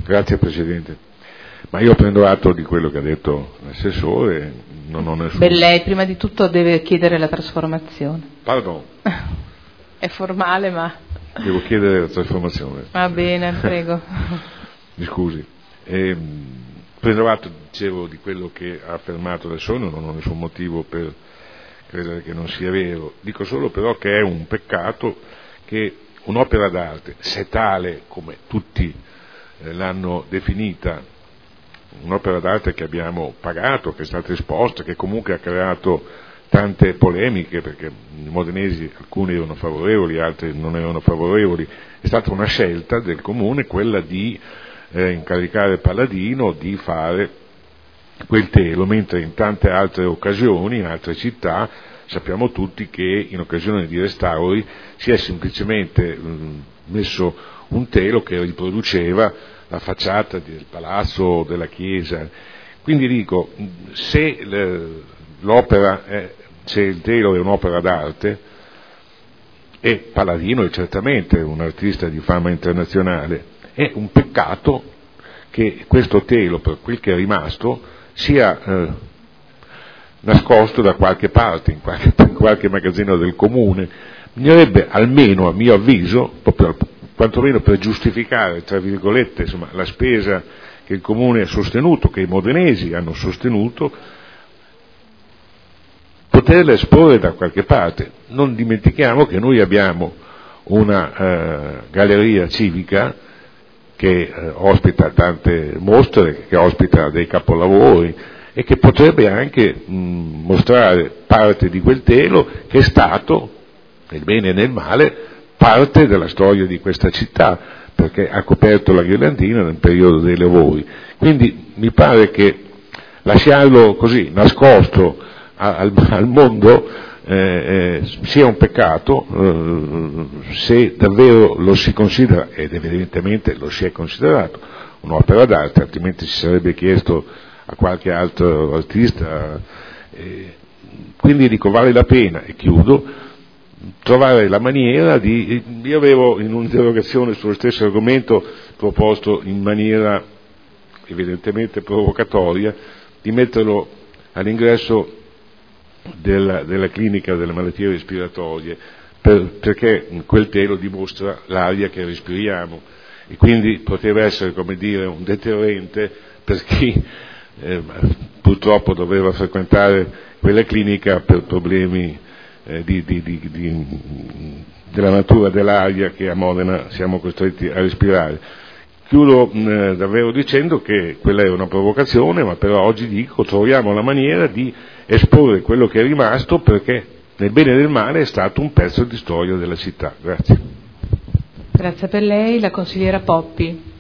Grazie Presidente. Ma io prendo atto di quello che ha detto l'assessore, non ho nessun... Beh, lei prima di tutto deve chiedere la trasformazione. Pardon. È formale, ma... Devo chiedere la trasformazione. Va bene, prego. Mi scusi. Prendo atto, dicevo, di quello che ha affermato adesso, non ho nessun motivo per credere che non sia vero. Dico solo però che è un peccato che un'opera d'arte, se tale come tutti l'hanno definita, un'opera d'arte che abbiamo pagato, che è stata esposta, che comunque ha creato tante polemiche, perché i modenesi alcuni erano favorevoli, altri non erano favorevoli, è stata una scelta del comune quella di incaricare Palladino di fare quel telo, mentre in tante altre occasioni, in altre città, sappiamo tutti che in occasione di restauri si è semplicemente messo un telo che riproduceva la facciata del palazzo o della chiesa. Quindi dico, se se il telo è un'opera d'arte, e Palladino è certamente un artista di fama internazionale, è un peccato che questo telo, per quel che è rimasto, sia nascosto da qualche parte, in qualche magazzino del comune. Bisognerebbe almeno, a mio avviso, proprio quantomeno per giustificare, tra virgolette, insomma, la spesa che il comune ha sostenuto, che i modenesi hanno sostenuto, poterla esporre da qualche parte. Non dimentichiamo che noi abbiamo una galleria civica che ospita tante mostre, che ospita dei capolavori e che potrebbe anche mostrare parte di quel telo che è stato, nel bene e nel male, parte della storia di questa città, perché ha coperto la ghirlandina nel periodo dei lavori. Quindi mi pare che lasciarlo così nascosto al mondo sia un peccato, se davvero lo si considera, ed evidentemente lo si è considerato, un'opera d'arte, altrimenti si sarebbe chiesto a qualche altro artista. Quindi dico, vale la pena, e chiudo, trovare la maniera di... Io avevo in un'interrogazione sullo stesso argomento proposto in maniera evidentemente provocatoria di metterlo all'ingresso della clinica delle malattie respiratorie, perché quel telo dimostra l'aria che respiriamo e quindi poteva essere, come dire, un deterrente per chi purtroppo doveva frequentare quella clinica per problemi della natura dell'aria che a Modena siamo costretti a respirare. Chiudo davvero dicendo che quella è una provocazione, ma però oggi dico, troviamo la maniera di esporre quello che è rimasto, perché nel bene e nel male è stato un pezzo di storia della città. Grazie. Grazie per lei, la consigliera Poppi.